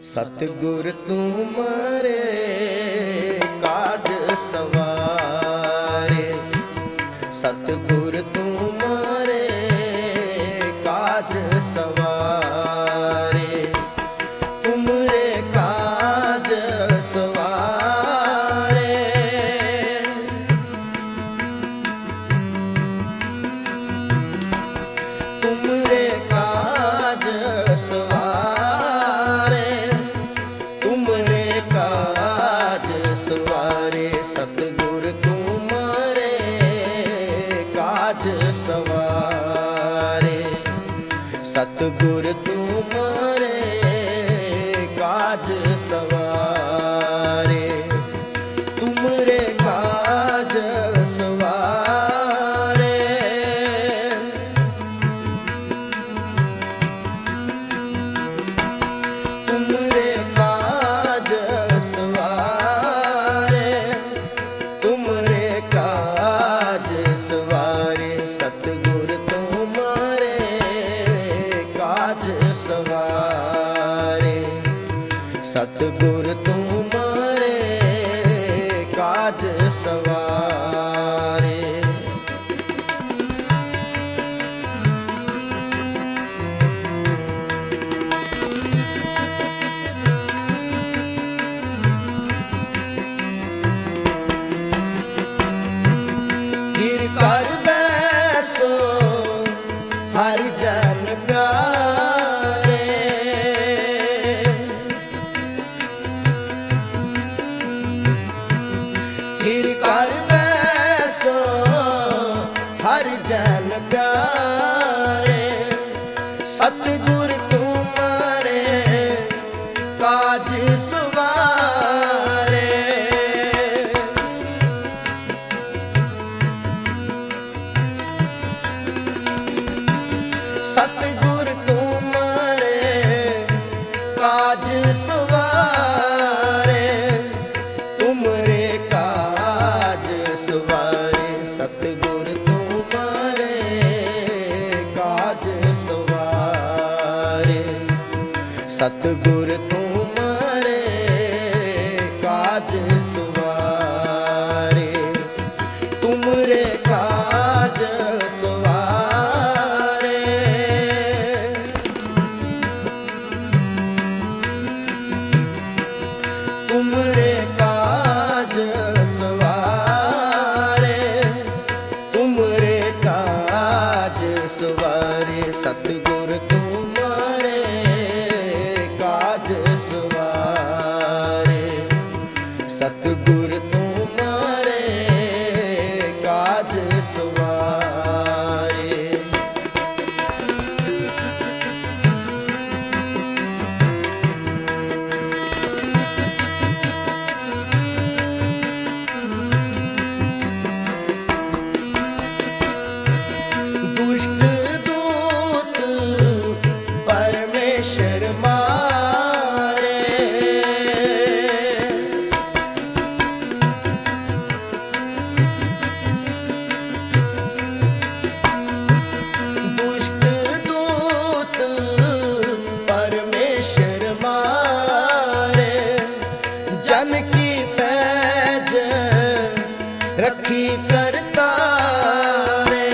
सतगुर तुम्हारे काज सवारे, सतगुर तुम्हारे काज सवारे, तुमरे काज सवारे। तुमरे काज सवारे, तुमरे काज सवारे, सतगुर तुम्हारे काज सवारे, सतगुर तुम्हारे काज सवारे, तुमरे काज सवारे। तुमरे काज सवारे, तुमरे काज सवारे, सतगुर तुम्हारे काज सवारे, सतगुर तुम्हारे काज सवारे। फिर कर बैसो हर जन प्यारे, फिर कर बैसो हर जन प्यारे, सतगुर तुम्हारे काज सवारे। सतगुर तुम्हारे काज सवारे, तुमरे काज सवारे, सतगुर तुम्हारे काज सवारे, सतगुर तुम्हारे काज सवारे, तुमरे काज सवारे। तुमरे काज सवारे, तुमरे काज सवारे, सतगुर तुम्हारे काज सवारे, सतगुर तुम्हारे काज सवारे। दुष्ट दूत परमेश्वर मारे, दुष्ट दूत परमेश्वर मारे, जन की पैज रखी करता रे।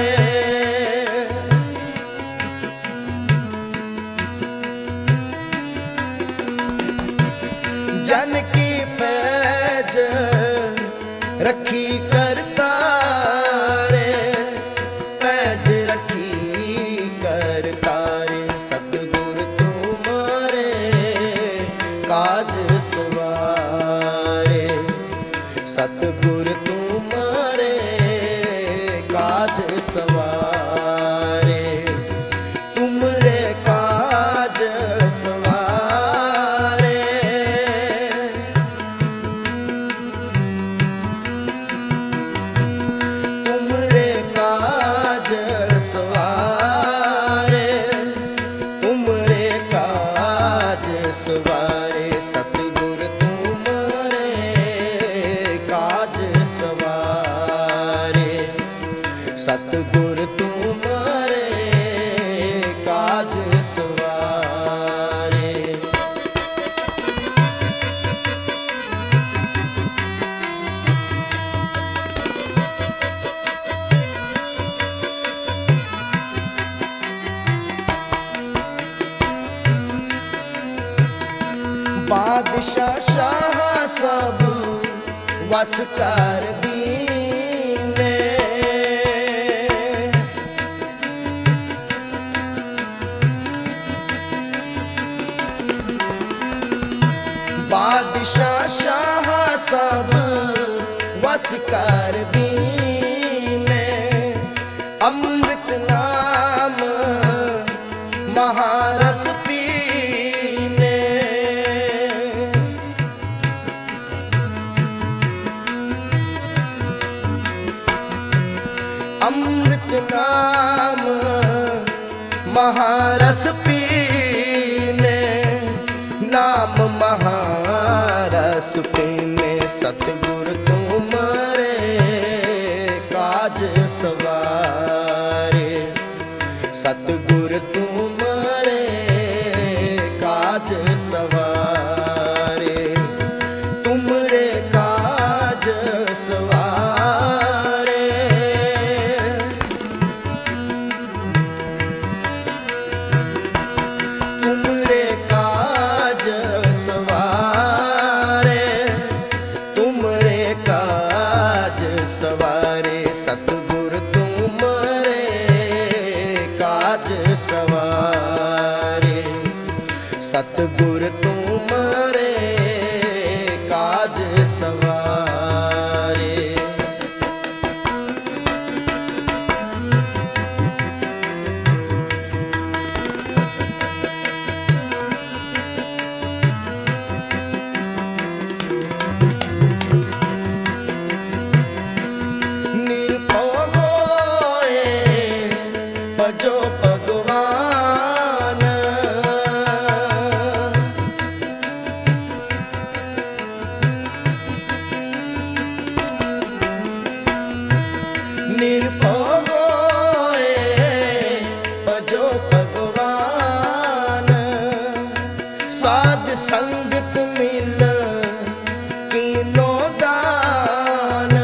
जन की पैज रखी करता रे, पैज रखी करता रे, सतगुर तुम्हारे काज सवारे, सतगुर तुम्हारे काज सवारे, तुमरे काज सवारे। तुमरे काज सवारे, तुमरे काज सवारे, सत बादशाह शाह सब वस कर दीने। बादशाह शाह सब वस कर दीने। अमृत नाम महारस पीने। अमृत नाम महारस पीने। नाम महारस पीने। सतगुर तुम्हारे काज सवारे। सतगुर तुम्हारे काज सवारे। तुमरे काज सवारे। तुमरे काज सवारे। तुमरे काज सवारे। सतगुर तुम्हारे काज सवारे। सतगुर तुम्हारे काज सवारे। निरभव होए भजो भगवान। निरभव होए भजो भगवान। साध संगत मिल कीनो दान।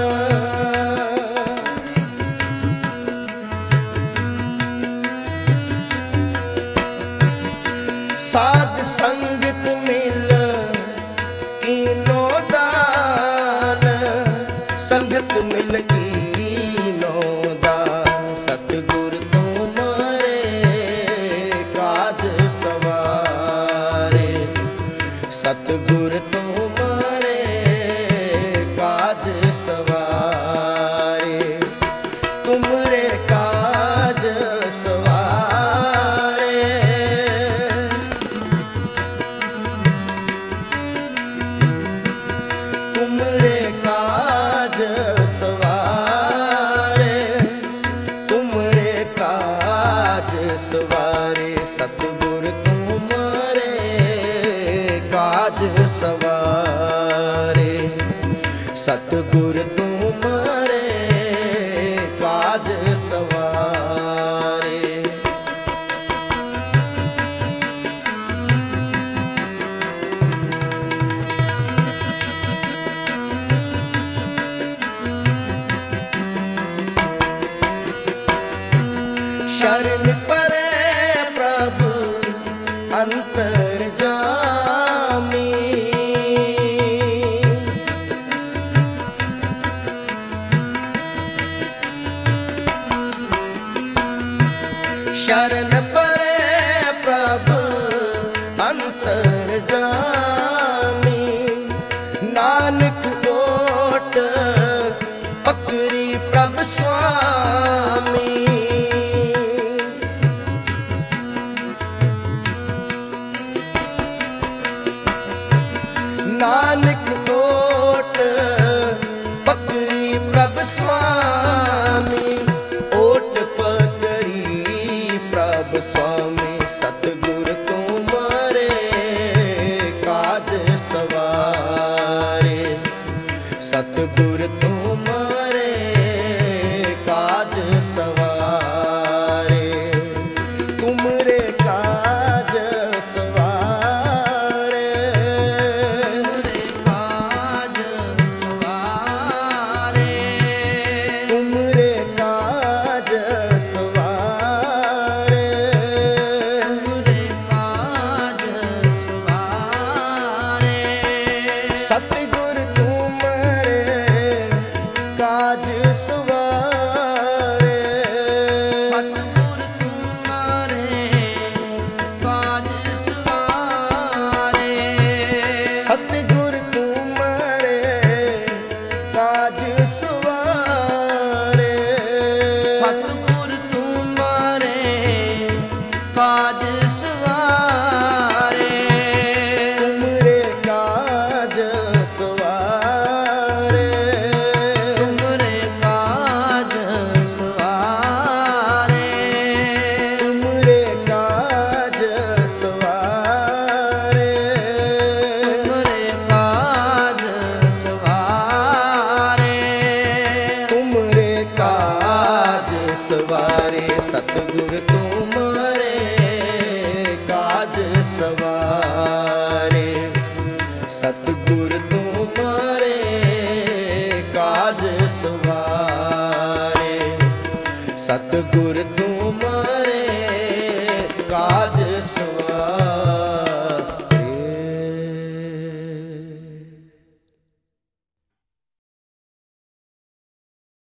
साध संगत मिल कीनो दान। संगत मिल कीनो दान। सतगुर तुम्हारे काज सवारे। सतगुर तुम्हारे काज सवारे। तुमरे काज सवारे। तुमरे काज सवारे। तुमरे काज सवारे। सतगुर तुम्हारे काज सवारे। सतगुर तुम्हारे काज सवारे। शरण परे प्रभु अंतर जामी। शरण परे प्रभु अंतर जामी। नानक ओट पकड़ी प्रभु स्वामी। नानक ओट पकड़ी प्रभु स्वामी। ओट पकड़ी प्रभु स्वामी। सतगुर तुम्हारे काज सवारे। सतगुर तुम्हारे काज सवारे। तुमरे काज सवारे। ਸਵਾਰੇ ਸਤਿਗੁਰ ਤੁਮਾਰੇ ਕਾਜ ਸਵਾਰੇ ਸਤਿਗੁਰ ਤੁਮਾਰੇ ਕਾਜ ਸਵਾਰੇ ਸਤਿਗੁਰ ਤੁਮਾਰੇ ਕਾਜ